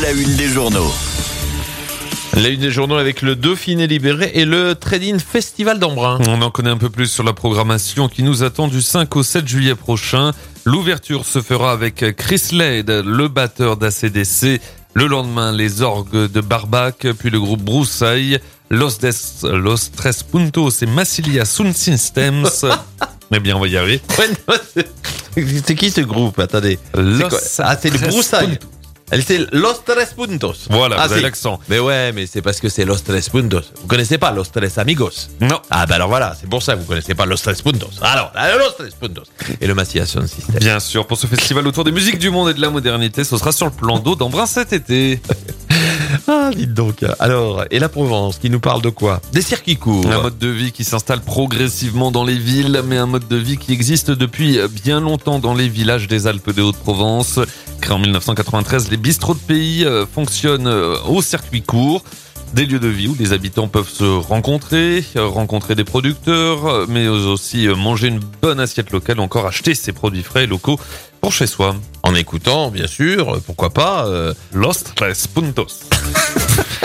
la une des journaux. La une des journaux avec le Dauphiné libéré et le Trading Festival d'Embrun. On en connaît un peu plus sur la programmation qui nous attend du 5 au 7 juillet prochain. L'ouverture se fera avec Chris Lade, le batteur d'ACDC. Le lendemain, les orgues de Barbac, puis le groupe Broussailles, Los Tres Puntos et Massilia Sound Systems. Eh bien, on va y arriver. C'est qui ce groupe? Attendez. C'est le Broussailles. C'est Los Tres Puntos. Voilà, vous avez l'accent. Mais ouais, mais c'est parce que c'est Los Tres Puntos. Vous connaissez pas Los Tres Amigos? Non. Ah bah alors voilà, c'est pour ça que vous connaissez pas Los Tres Puntos. Alors, Los Tres Puntos. Et le Massilia Sound System. Bien sûr, pour ce festival autour des musiques du monde et de la modernité, ce sera sur le plan d'eau d'Embrun cet été. Ah, dites donc. Alors, et la Provence, qui nous parle de quoi? Des circuits courts. Un mode de vie qui s'installe progressivement dans les villes, mais un mode de vie qui existe depuis bien longtemps dans les villages des Alpes de Haute-Provence. Créé en 1993, les bistrots de pays fonctionnent au circuit court. Des lieux de vie où les habitants peuvent se rencontrer des producteurs, mais aussi manger une bonne assiette locale, ou encore acheter ses produits frais et locaux pour chez soi. En écoutant, bien sûr, pourquoi pas, Los Tres Puntos.